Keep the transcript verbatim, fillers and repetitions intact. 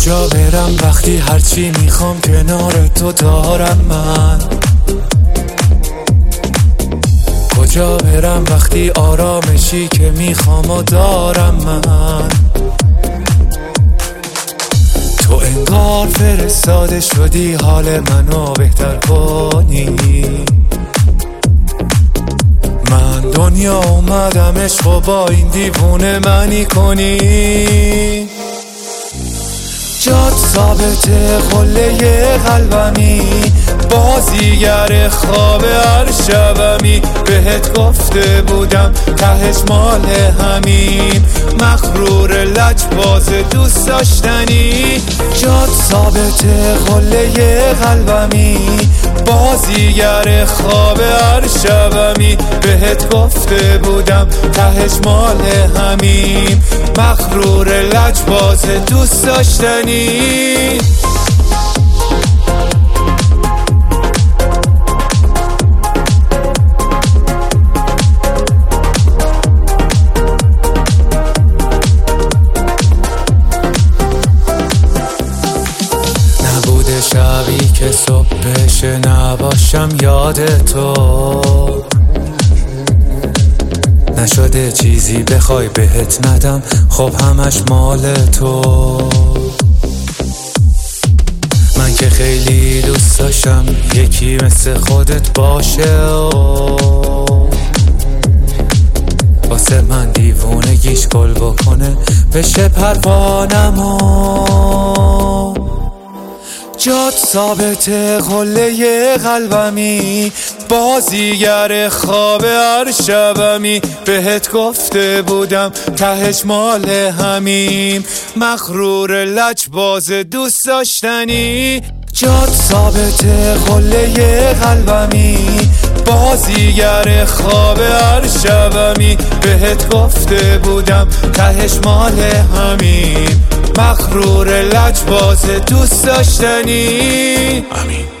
کجا برم وقتی هرچی میخوام کنار تو دارم من؟ کجا برم وقتی آرامشی که میخوام و دارم من؟ تو انگار فرستاده شدی حال منو بهتر کنی. من دنیا اومدم عشق و با این دیوونه منی کنی. جات ثابته قله قلبمی، بازیگر خواب هر شبمی. بهت گفته بودم تهش مال همین، مغرور لجباز دوست داشتنی. جات ثابته قله قلبمی، بازیگر خواب هر شبمی. بهت گفته بودم تهش مال همین، مغرور لجباز دوست داشتنی. نبوده شبی که صبح بشه نباشم یاد تو، نشده چیزی بخوای بهت ندم خب همش مال تو. من که خیلی دوست داشتم یکی مثل خودت باشه و واسه من دیوونگیش گل بکنه بشه پروانمو. جات ثابته قله قلبمی، بازیگر خواب هر شبمی. بهت گفته بودم تهش مال همین، مغرور لجباز دوست داشتنی. جات ثابته قله قلبمی، بازیگر خواب هر شبمی. بهت گفته بودم تهش مال همین، مغرور لجباز دوست داشتنی. امین.